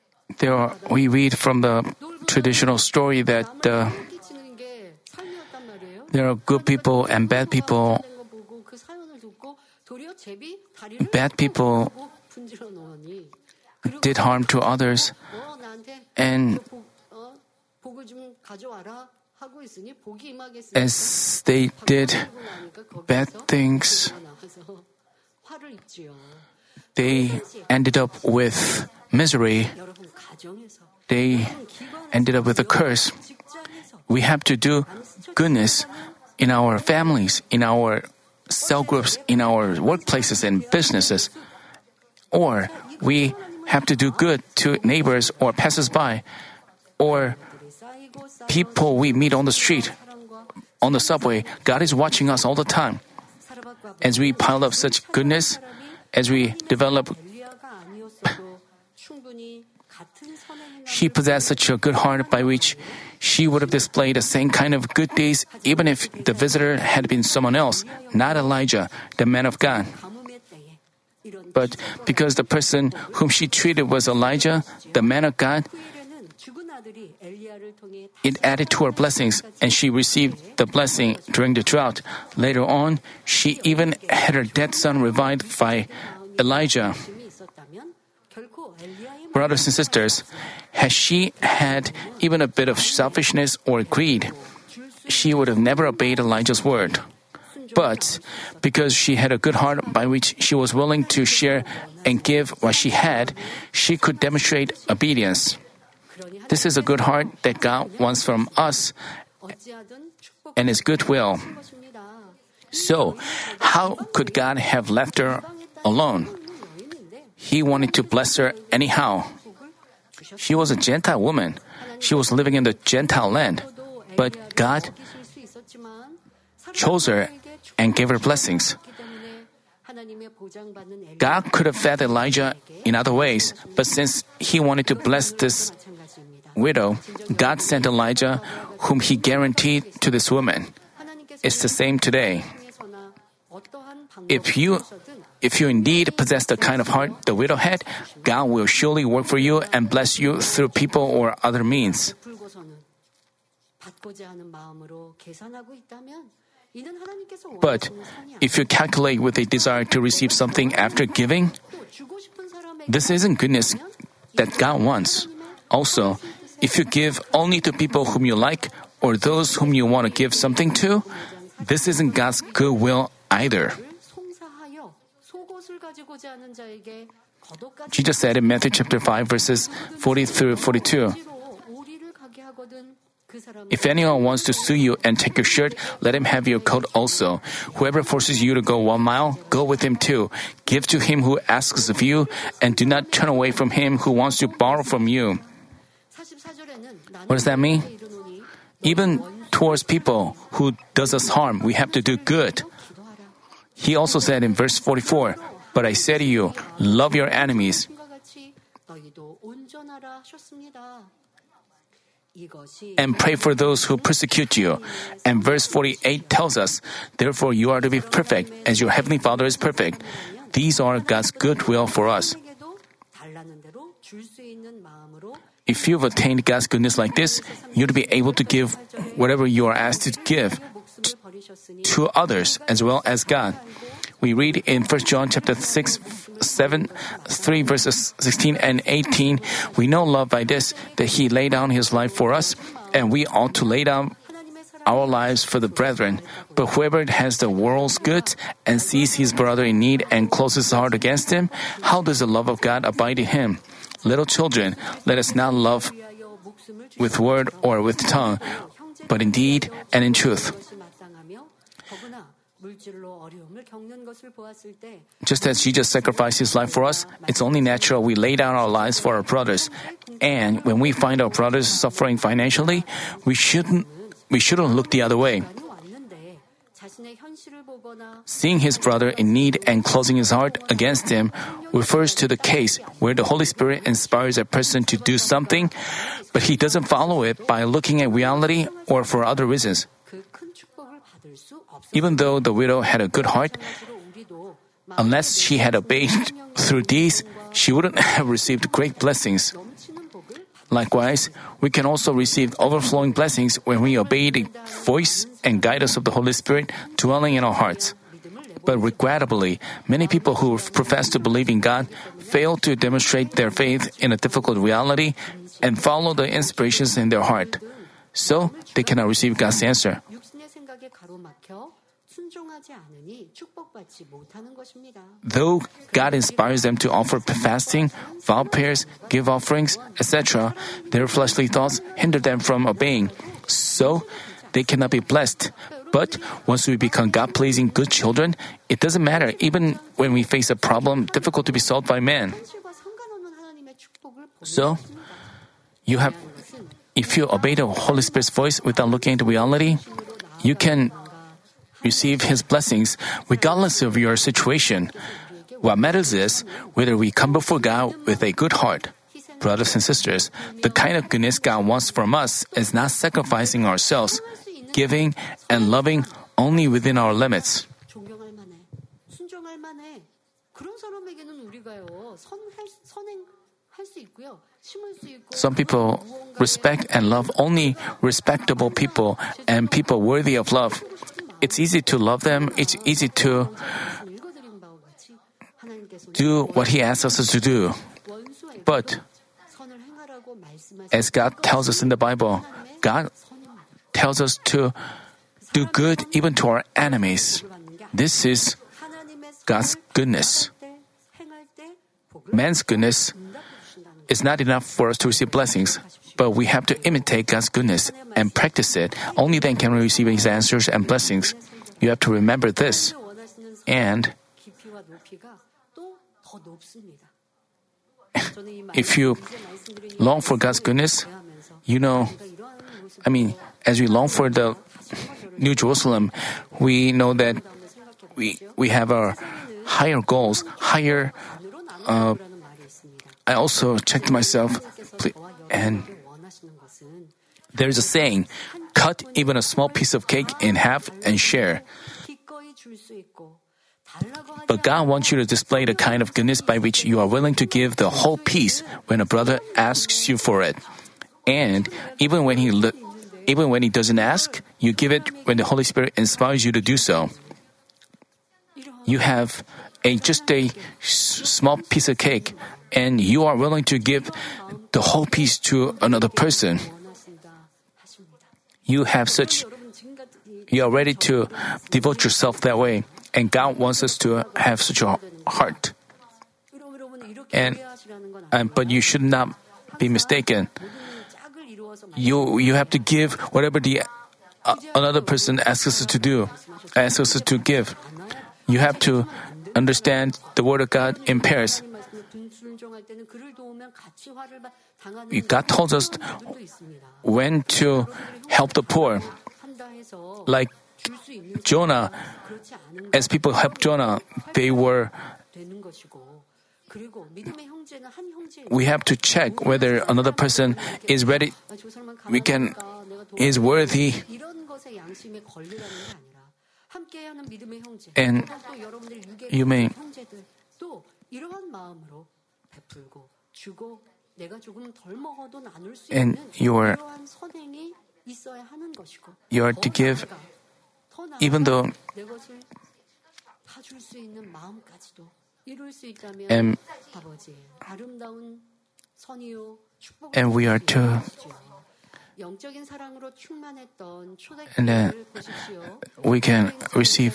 We read from the traditional story that 남에게 끼치는 게 삶이었단 말이에요. there are good people and bad people. 된 거 보고 그 사연을 듣고 도리어 제비 다리를 Bad people 또 분질러 놓으니 did harm to others, 나한테 and 복을 좀 가져와라 하고 있으니 복이 임하겠으니까 as they did bad things, 나와서 화를 입지요. they ended up with misery. 여러분 가정에서 They ended up with a curse. 직장에서 We have to do goodness in our families, in our cell groups, in our workplaces and businesses. Or we have to do good to neighbors or passers-by, or people we meet on the street, on the subway. God is watching us all the time. As we pile up such goodness, as we develop, 엘리야가 아니었어도 충분히 같은 선의 행함을 she possessed such a good heart by which she would have displayed the same kind of good deeds even if the visitor had been someone else, not Elijah, the man of God. 가뭄의 때에 이런 But because the person whom she treated was Elijah, the man of God, 후일에는 죽은 아들이 엘리야를 통해 it added to her blessings, and she received the blessing during the drought. Later on, she even had her dead son revived by Elijah. 힘이 있었다면 결코 엘리야의 Brothers and sisters, had she had even a bit of selfishness or greed, she would have never obeyed Elijah's word. But because she had a good heart by which she was willing to share and give what she had, she could demonstrate obedience. This is a good heart that God wants from us 어찌하든 축복 and His goodwill. 것입니다. So, how could God have left her alone? 여인인데 He wanted to bless her anyhow. 복을 주셨. She was a Gentile woman. She was living in the Gentile land. But God 어기실 수 있었지만 chose her and gave her blessings. 때문에 하나님의 보장받는 엘리야 God could have fed Elijah in other ways, but since He wanted to bless this 마찬가지입니다. widow, God sent Elijah, whom He guaranteed to this woman. 하나님께서 It's the same today. 통해서나 어떠한 If you indeed possess the kind of heart the widow had, God will surely work for you and bless you through people or other means. 풀고서는 받고자 하는 마음으로 계산하고 있다면 이는 하나님께서 But 원하시는 선이 if you calculate with a desire to receive something after giving, 또 주고 싶은 사람에게 this isn't goodness that God wants. Also, if you give only to people whom you like or those whom you want to give something to, this isn't God's goodwill either. 송사하여 속옷을 가지고자 하는 자에게 겉옷같이 Jesus said in Matthew chapter 5 verses 40 through 42, 오리를 가게 하거든 그 사람은 "If anyone wants to sue you and take your shirt, let him have your coat also. Whoever forces you to go 1 mile, go with him too. Give to him who asks of you, and do not turn away from him who wants to borrow from you." 44절에는 What does that mean? Even towards people who does us harm, we have to do good. He also said in verse 44, "But I say to you, love your enemies." 같이 너희도 온전하라 하셨습니다. 이것이 And pray for those who persecute you. And verse 48 tells us, "Therefore you are to be perfect, as your heavenly Father is perfect." These are God's goodwill for us. 에게도 달라는 대로 줄 수 있는 마음으로 If you've attained God's goodness like this, you'll be able to give whatever you are asked to give 목숨을 버리셨으니 to others as well as God. We read in 1 John chapter 6, 7, 3 verses 16 and 18, "We know love by this, that He laid down His life for us, and we ought to lay down 하나님의 사랑 our lives for the brethren. But whoever has the world's goods and sees his brother in need and closes his heart against him, how does the love of God abide in him? Little children, let us not love 위하여 목숨을 with word or with tongue, but in deed and in truth." 것을 마땅하며 더구나 물질로 어려움을 겪는 것을 보았을 때 Just as Jesus sacrificed His life for us, it's only natural we lay down our lives for our brothers. And when we find our brothers suffering financially, we shouldn't look the other way. 시간이 왔는데 자신의 현실을 보거나 Seeing his brother in need and closing his heart against him refers to the case where the Holy Spirit inspires a person to do something, but he doesn't follow it by looking at reality or for other reasons. 그 큰 축복을 받을 수 없을 Even though the widow had a good heart, 것으로 우리도 unless she had obeyed through these, she wouldn't have received great blessings. 넘치는 복을 받을 Likewise, we can also receive overflowing blessings when we obey the voice and guidance of the Holy Spirit dwelling in our hearts. But regrettably, many people who profess to believe in God fail to demonstrate their faith in a difficult reality and follow the inspirations in their heart. So, they cannot receive God's answer. 육신의 생각에 가로막혀 순종하지 않으니 축복받지 못하는 것입니다. Though God inspires them to offer fasting, vow prayers, give offerings, etc., their fleshly thoughts hinder them from obeying. So, they cannot be blessed. But once we become God-pleasing good children, it doesn't matter even when we face a problem difficult to be solved by man. 현실과 상관없는 하나님의 축복을 So, if you obey the Holy Spirit's voice without looking at reality, you can receive His blessings regardless of your situation. What matters is whether we come before God with a good heart. Brothers and sisters, the kind of goodness God wants from us is not sacrificing ourselves, giving and loving only within our limits. 존경할 만해, 순종할 만해. 그런 사람에게는 우리가요 선행할 수 있고요, 심을 수 있고. Some people respect and love only respectable people and people worthy of love. It's easy to love them. It's easy to 읽어드린 바와 같이 하나님께서 do what He asks us to do. 원수에게 But 선을 행하라고 말씀하신 as God tells us in the Bible, God tells us to do good even to our enemies. This is God's goodness. Man's goodness is not enough for us to receive blessings, but we have to imitate God's goodness and practice it. Only then can we receive His answers and blessings. You have to remember this. And 깊이와 높이가 또 더 높습니다. if you long for God's goodness, as we long for the New Jerusalem, we know that we have our higher goals, higher. I also checked myself, and there's a saying, cut even a small piece of cake in half and share. But God wants you to display the kind of goodness by which you are willing to give the whole piece when a brother asks you for it. And even when he doesn't ask, you give it when the Holy Spirit inspires you to do so. You have just a small piece of cake, and you are willing to give the whole piece to another person. You are ready to devote yourself that way, and God wants us to have such a heart. But you should not be mistaken. You have to give whatever the another person asks us to give. You have to understand the word of God in pairs. God told us when to help the poor. Like Jonah, as people helped Jonah, we have to check whether another person is ready, is worthy. And you may and you are to give even though and we are to and then we can receive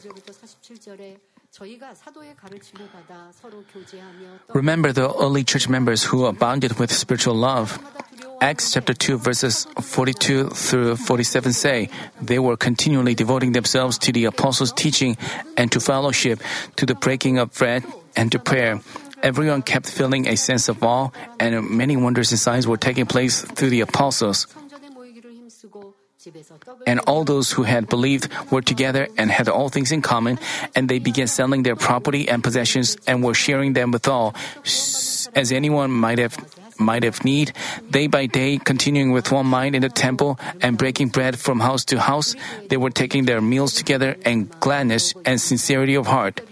remember the early church members who abounded with spiritual love. Acts chapter 2 verses 42 through 47 say, they were continually devoting themselves to the apostles' teaching and to fellowship, to the breaking of bread and to prayer. Everyone kept feeling a sense of awe, and many wonders and signs were taking place through the apostles. And all those who had believed were together and had all things in common, and they began selling their property and possessions and were sharing them with all, as anyone might have need. Day by day, continuing with one mind in the temple and breaking bread from house to house, they were taking their meals together in gladness and sincerity of heart.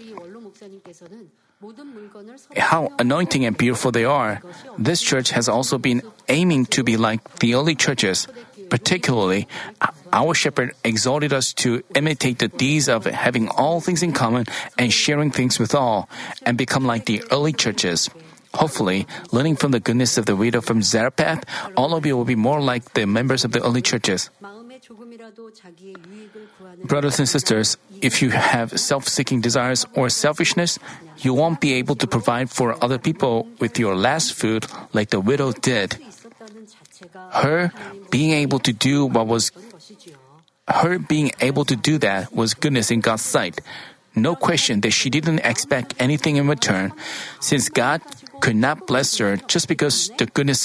How anointing and beautiful they are! This church has also been aiming to be like the early churches. Particularly, our shepherd exhorted us to imitate the deeds of having all things in common and sharing things with all, and become like the early churches. Hopefully, learning from the goodness of the widow from Zarephath, all of you will be more like the members of the early churches. Brothers and sisters, if you have self-seeking desires or selfishness, you won't be able to provide for other people with your last food like the widow did. Her being able to do that was goodness in God's sight. No question that she didn't expect anything in return, since God could not bless her just because of the goodness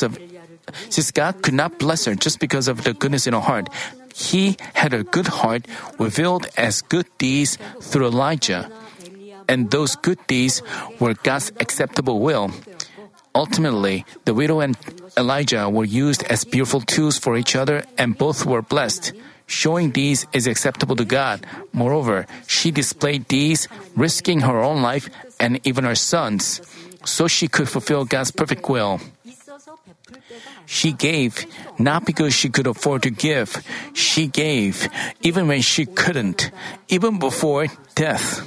in her heart. He had a good heart revealed as good deeds through Elijah, and those good deeds were God's acceptable will. Ultimately, the widow and Elijah were used as beautiful tools for each other, and both were blessed. Showing these is acceptable to God. Moreover, she displayed these, risking her own life and even her son's, so she could fulfill God's perfect will. She gave, not because she could afford to give. She gave, even when she couldn't, even before death.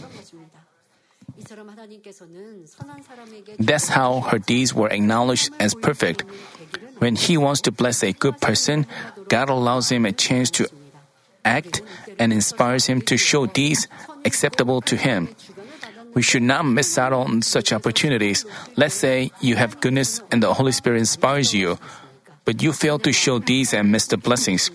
That's how her deeds were acknowledged as perfect. When He wants to bless a good person, God allows him a chance to act and inspires him to show deeds acceptable to Him. We should not miss out on such opportunities. Let's say you have goodness and the Holy Spirit inspires you, but you fail to show deeds and miss the blessings.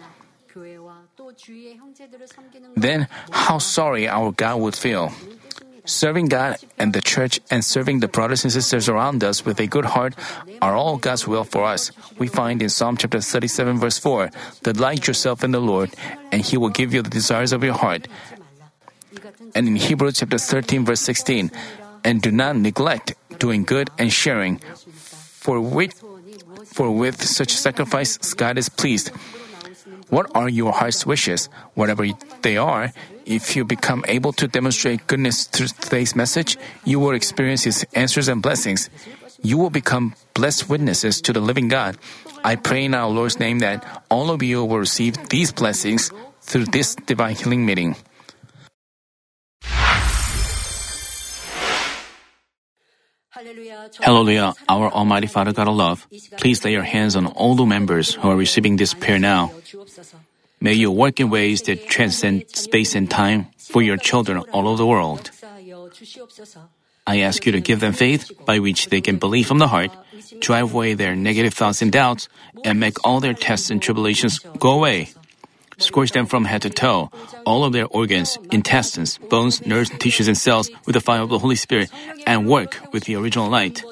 Then how sorry our God would feel. Serving God and the church and serving the brothers and sisters around us with a good heart are all God's will for us. We find in Psalm chapter 37 verse 4, "Delight yourself in the Lord, and He will give you the desires of your heart." And in Hebrews chapter 13 verse 16, "And do not neglect doing good and sharing, for with such sacrifice God is pleased." What are your heart's wishes? Whatever they are, if you become able to demonstrate goodness through today's message, you will experience His answers and blessings. You will become blessed witnesses to the living God. I pray in our Lord's name that all of you will receive these blessings through this divine healing meeting. Hallelujah, our Almighty Father God of love, please lay your hands on all the members who are receiving this prayer now. May you work in ways that transcend space and time for your children all over the world. I ask you to give them faith by which they can believe from the heart, drive away their negative thoughts and doubts, and make all their tests and tribulations go away. Scorch them from head to toe, all of their organs, intestines, bones, nerves, tissues, and cells with the fire of the Holy Spirit, and work with the original light.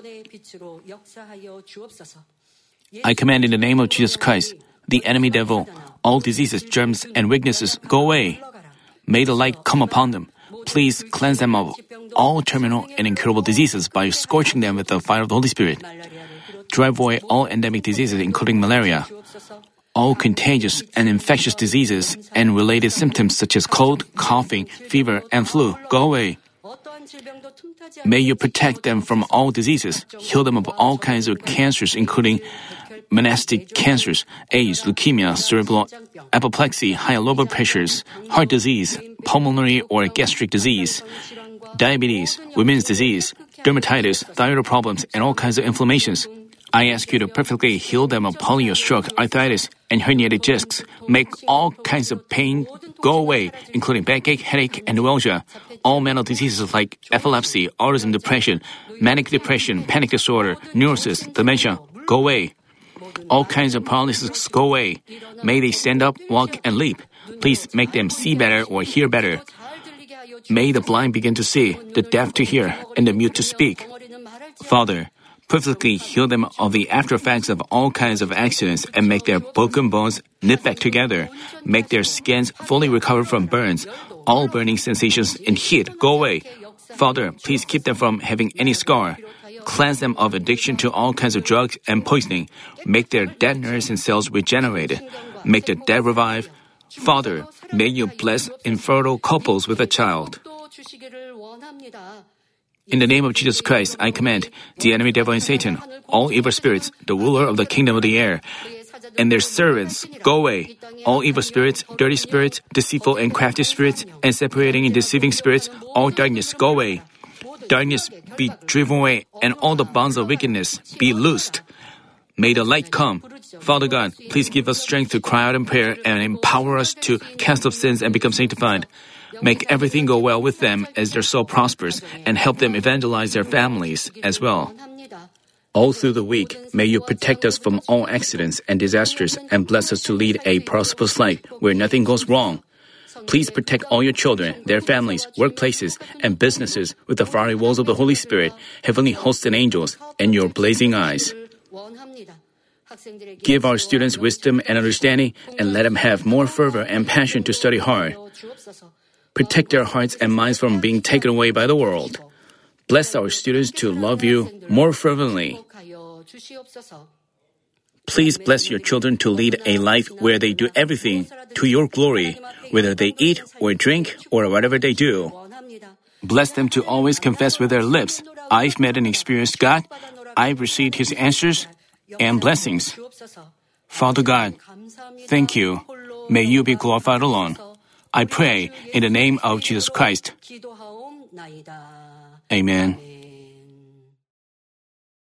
I command in the name of Jesus Christ, the enemy devil, all diseases, germs, and weaknesses go away. May the light come upon them. Please cleanse them of all terminal and incurable diseases by scorching them with the fire of the Holy Spirit. Drive away all endemic diseases, including malaria. All contagious and infectious diseases and related symptoms such as cold, coughing, fever, and flu go away. May you protect them from all diseases, heal them of all kinds of cancers, including monastic cancers, AIDS, leukemia, cerebral apoplexy, high blood pressures, heart disease, pulmonary or gastric disease, diabetes, women's disease, dermatitis, thyroid problems, and all kinds of inflammations. I ask you to perfectly heal them of polio, stroke, arthritis, and herniated discs. Make all kinds of pain go away, including backache, headache, and neuralgia. All mental diseases like epilepsy, autism, depression, manic depression, panic disorder, neurosis, dementia, go away. All kinds of paralysis go away. May they stand up, walk, and leap. Please make them see better or hear better. May the blind begin to see, the deaf to hear, and the mute to speak. Father, perfectly heal them of the after effects of all kinds of accidents and make their broken bones knit back together, make their skins fully recover from burns, all burning sensations and heat go away. Father, please keep them from having any scar. Cleanse them of addiction to all kinds of drugs and poisoning. Make their dead nerves and cells regenerated. Make the dead revive. Father, may you bless infertile couples with a child. In the name of Jesus Christ, I command the enemy devil and Satan, all evil spirits, the ruler of the kingdom of the air, and their servants, go away. All evil spirits, dirty spirits, deceitful and crafty spirits, and separating and deceiving spirits, all darkness, go away. Darkness be driven away, and all the bonds of wickedness be loosed. May the light come. Father God, please give us strength to cry out in prayer and empower us to cast off sins and become sanctified. Make everything go well with them as their soul prospers, and help them evangelize their families as well. All through the week, may you protect us from all accidents and disasters and bless us to lead a prosperous life where nothing goes wrong. Please protect all your children, their families, workplaces, and businesses with the fiery walls of the Holy Spirit, heavenly hosts and angels, and your blazing eyes. Give our students wisdom and understanding, and let them have more fervor and passion to study hard. Protect their hearts and minds from being taken away by the world. Bless our students to love you more fervently. Please bless your children to lead a life where they do everything to your glory, whether they eat or drink or whatever they do. Bless them to always confess with their lips, I've met and experienced God, I've received His answers and blessings. Father God, thank you. May you be glorified alone. I pray in the name of Jesus Christ. Amen.